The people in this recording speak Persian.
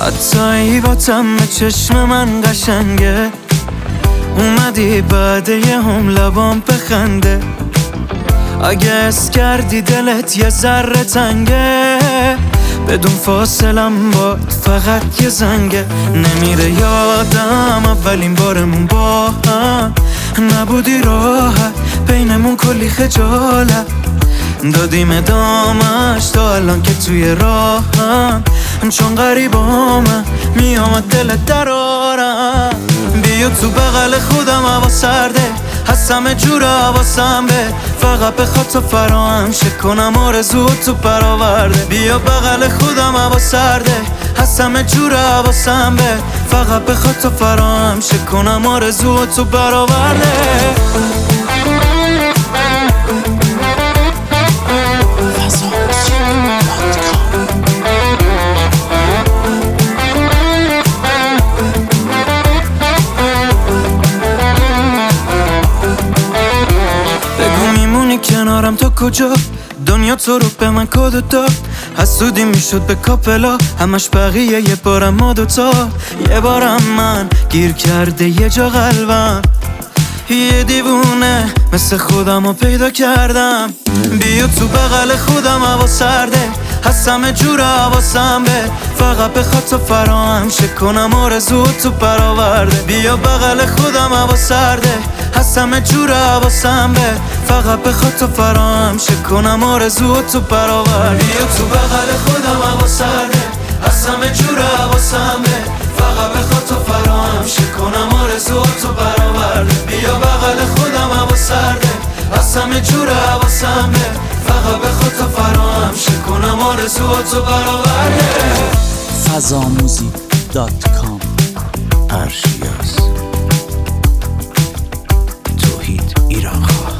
حتی ای با تم چشم من قشنگه، اومدی بعد یه هم لبام بخنده. اگه اس کردی دلت یه ذره تنگه، بدون فاصلم باد فقط یه زنگه. نمیره یادم اولین بارمون با هم، نبودی راحت بینمون کلی خجالت، دادیم ادامش تا الان که توی راهم. چون غریبامم میامد دلت درارم. بیا تو بغل خودم هوا سرده، هستم جور حواسم به فقط بخواد تو فراهم شه کنم آرزو تو برآورده. بیا بغل خودم هوا سرده، هستم جور حواسم به فقط بخواد تو فراهم شه کنم آرزو تو برآورده. کنارم تا کجا دنیا تو رو به من کد داد، حسودی میشد به کاپلا همش بقیه یه بارم ما دوتا. یه بارم من گیر کرده یه جا قلبم، یه دیوونه مثل خودم رو پیدا کردم. بیا تو بغل خودم هوا سرده، هستم جور حواسم به فقط بخواد تو فراهم شه کنم آرزو تو برآورده. بیا بغل خودم هوا سرده، هستم جور حواسم به فقط بخواد تو فراهم شه کنم آرزو تو برآورده. بیا تو بغل خودم هوا سرده، هستم جور حواسم به فقط بخواد تو فراهم شه کنم آرزو تو برآورده. بیا بغل خودم هوا سرده، هستم جور حواسم به فقط بخواد تو فراهم شه کنم آرزو تو برآورده. fazamuzik.com ارشیاس توحید ایران خواه.